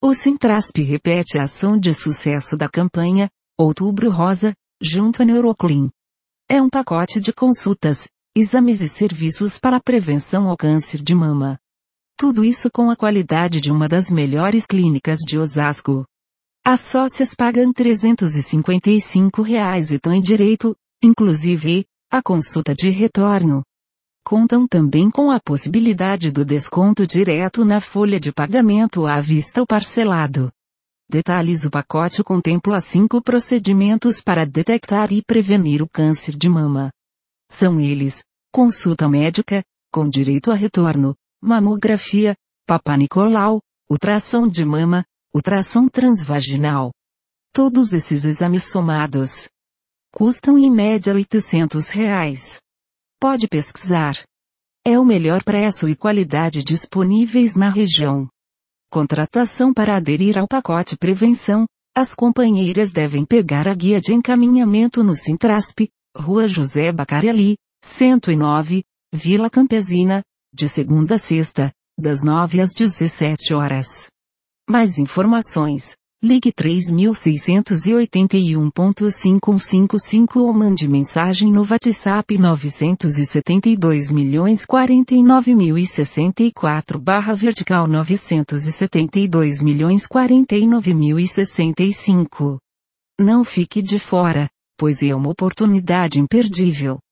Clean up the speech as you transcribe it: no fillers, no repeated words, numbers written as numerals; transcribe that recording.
O Sintrasp repete a ação de sucesso da campanha Outubro Rosa, junto à Neuroclin. É um pacote de consultas, exames e serviços para a prevenção ao câncer de mama. Tudo isso com a qualidade de uma das melhores clínicas de Osasco. As sócias pagam R$ 355 e têm direito, inclusive, à consulta de retorno. Contam também com a possibilidade do desconto direto na folha de pagamento à vista ou parcelado. Detalhes: o pacote contempla 5 procedimentos para detectar e prevenir o câncer de mama. São eles: consulta médica, com direito a retorno, mamografia, Papanicolau, ultrassom de mama, ultrassom transvaginal. Todos esses exames somados custam em média R$ 800. Pode pesquisar. É o melhor preço e qualidade disponíveis na região. Contratação: para aderir ao pacote prevenção, as companheiras devem pegar a guia de encaminhamento no Sintrasp, Rua José Bacarelli, 109, Vila Campesina, de segunda a sexta, das 9 às 17 horas. Mais informações: ligue 3681.5155 ou mande mensagem no WhatsApp 972.049.064/vertical 972.049.065. Não fique de fora, pois é uma oportunidade imperdível.